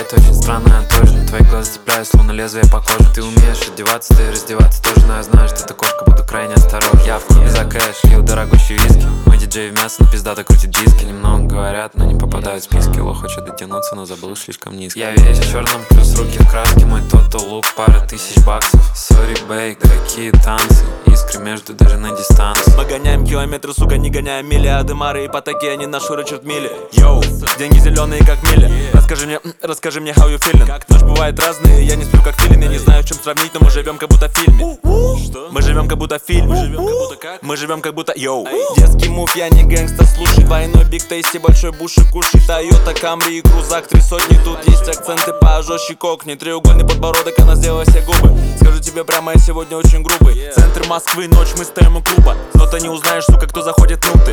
ты очень странная тоже. На твои глаза цепляюсь, словно лезвие по коже. Ты умеешь одеваться, ты раздеваться тоже. Но я знаю, что ты кошка, буду крайне осторожен. Явка не за кэш, лил дорогущий виски. Мой диджей в мясо, но пиздато крутит диски. Немного говорят, но не попадают в списки. Лох хочет дотянуться, но забыл слишком низко. Я весь в черном, плюс руки в краске. Мой тотал лук, пара тысяч баксов. Сори, бейк, дорогие танцы. Искры между даже на дистанции. Мы гоняем километры, сука, не гоняем миллиарды. Мары ипотеки, они наши Ричард Милли. Йоу, деньги зеленые, как мили. Расскажи мне, how you feeling. Ночь бывает разные, я не сплю как филин. Я не знаю, в чем сравнить, но мы живем как будто в фильме. Мы живем как будто в фильме. Мы живем как будто, йоу. Детский мув, я не гэнгстер, слушай. Двойной биг тейсти, большой буши, кушай. Тойота, Камри и крузак, 3 сотни. Тут есть акценты пожестче, кокни. Треугольный подбородок, она сделала все губы. Скажу тебе прямо, я сегодня очень грубый. Центр Москвы, ночь, мы стоим у клуба. Но ты не узнаешь, сука, кто заходит внутрь.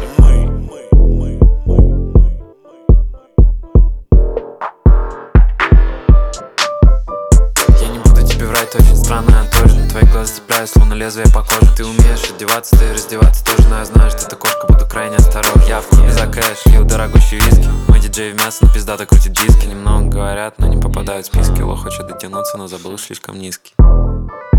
Ты очень странная тоже. На твои глаза цепляюсь, словно лезвие по коже. Ты умеешь одеваться, ты раздеваться тоже. Но я знаю, что ты кошка, буду крайне осторожен. Явка не за кэш, лил дорогущий виски. Мой диджей в мясо, но пиздато крутит диски. Немного говорят, но не попадают в списки. Лох хочет дотянуться, но забыл слишком низкий.